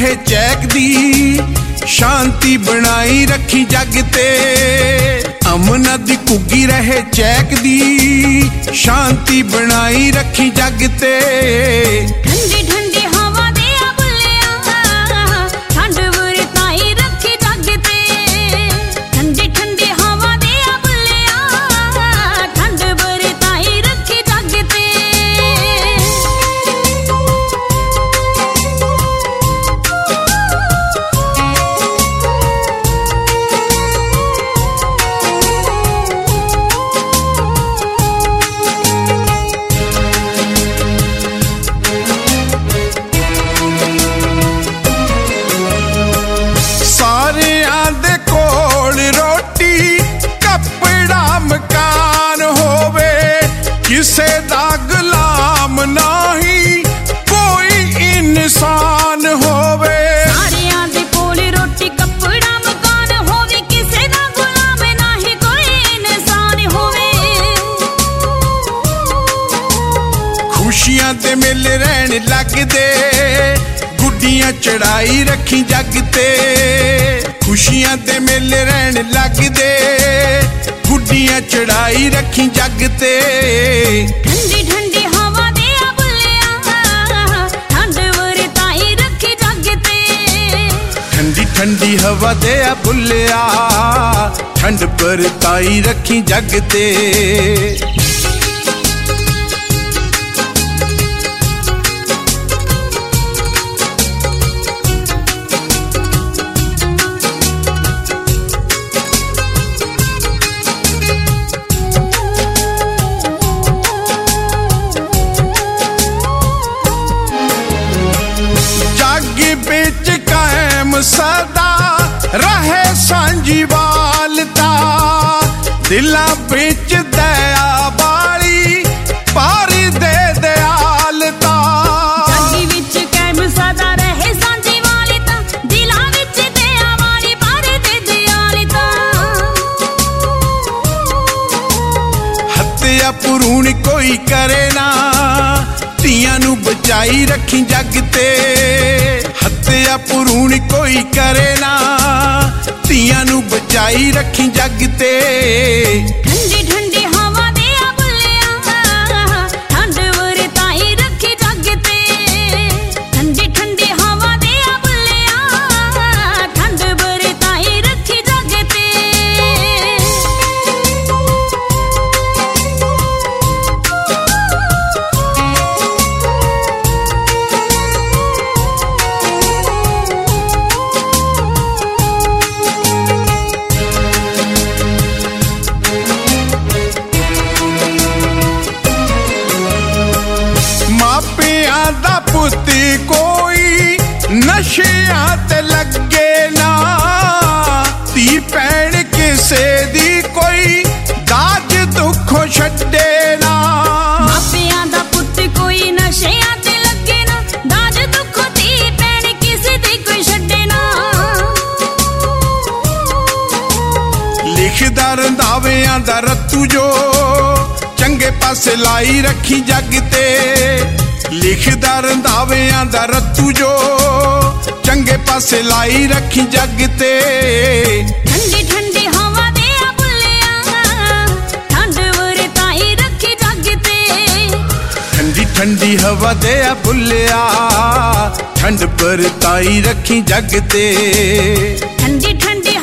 रहे चहकदी, शांति बनाई रखी जग ते। अमना दी घुग्गी रहे चहकदी, शांति बनाई रखी जग ते। ठंडी ठंडी हवा दे बुल्लिया, ठंड वरताई रखी जग ते। ठंडी ठंडी हवा दे बुल्लिया, ठंड वरताई रखी जग ते। किसे दा गुलाम नाही कोई इंसान होवे। सारियां दे कोल रोटी कपड़ा मकान होवे, किसे दा गुलाम नाही कोई इंसान होवे। खुशियां दे मेले रहन लगदे, गुड्डियां चढ़ाई रखी जग ते। खुशियां दे मेले रहन लगदे, गुड्डियां चढ़ाई रखी जग ते। ठंडी ठंडी हवा दे बुल्लिया, ठंड वरताई रखी जग ते। ठंडी ठंडी हवा दे बुल्लिया, ठंड वरताई रखी जग ते। बिच कायम सदा रहे सांझीवालता, दिलां बिच दया वाली पारी दे दयालता। जागी विच कायम सदा रहे सांझीवालता, दिलां विच दया वाली पारी दे दयालता। हत्या भरूण कोई करे ना, धीआं नूं बचाई रखी जग ते। हत्या भरूण कोई करे ना, धीआं नूं बचाई रखी जग ते। ठंडी ठंडी हवा दे बुल्लिया, ठंड वरताई रखी जग ते। ठंडी ठंडी हवा दे बुल्लिया, ठंड वरताई रखी जग ते। पुत्ती कोई नशियां ते लगे ना, धी भैन किसे दी कोई दाज दुखों छड्डे ना। मापियां दा पुत्त कोई नशियां ते लगे ना, दाज दुखों धी भैन किसे दी कोई छड्डे ना। लिखदा रंधावियां दा रत्तू जो, चंगे पासे लाई रखी जग ते। लिखदा रंधावियां दा रत्तू जो, चंगे पासे लाई रखी जग ते। ठंडी ठंडी हवा दे बुल्लिया, ठंड वरताई रखी जग ते। ठंडी ठंडी हवा दे बुल्लिया, ठंड वरताई रखी जग ते। ठंडी ठंडी